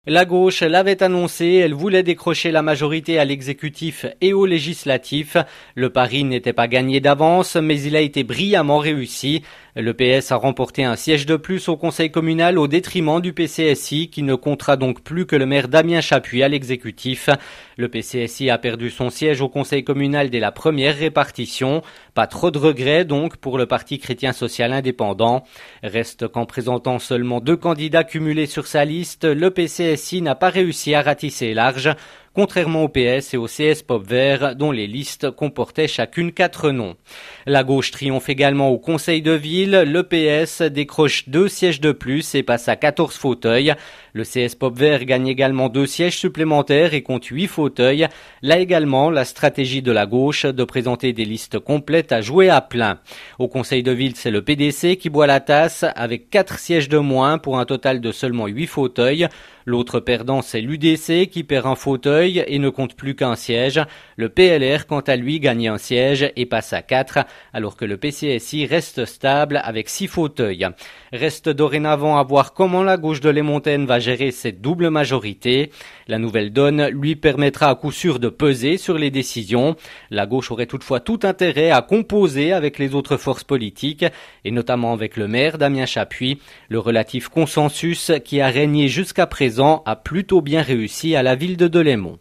La gauche l'avait annoncé, elle voulait décrocher la majorité à l'exécutif et au législatif. Le pari n'était pas gagné d'avance, mais il a été brillamment réussi. Le PS a remporté un siège de plus au conseil communal au détriment du PCSI, qui ne comptera donc plus que le maire Damien Chapuis à l'exécutif. Le PCSI a perdu son siège au conseil communal dès la première répartition. Pas trop de regrets donc pour le Parti chrétien social indépendant. Reste qu'en présentant seulement 2 candidats cumulés sur sa liste, le PCSI n'a pas réussi à ratisser large, contrairement au PS et au CS Pop Vert, dont les listes comportaient chacune 4 noms. La gauche triomphe également au conseil de ville, le PS décroche 2 sièges de plus et passe à 14 fauteuils. Le CS Pop Vert gagne également 2 sièges supplémentaires et compte 8 fauteuils. Là également, la stratégie de la gauche de présenter des listes complètes a joué à plein. Au conseil de ville, c'est le PDC qui boit la tasse avec 4 sièges de moins pour un total de seulement 8 fauteuils. L'autre perdant, c'est l'UDC qui perd un fauteuil et ne compte plus qu'un siège. Le PLR, quant à lui, gagne un siège et passe à 4, alors que le PCSI reste stable avec 6 fauteuils. Reste dorénavant à voir comment la gauche de Les Montaines va gérer cette double majorité. La nouvelle donne lui permettra à coup sûr de peser sur les décisions. La gauche aurait toutefois tout intérêt à composer avec les autres forces politiques, et notamment avec le maire Damien Chapuis. Le relatif consensus qui a régné jusqu'à présent a plutôt bien réussi à la ville de Delémont.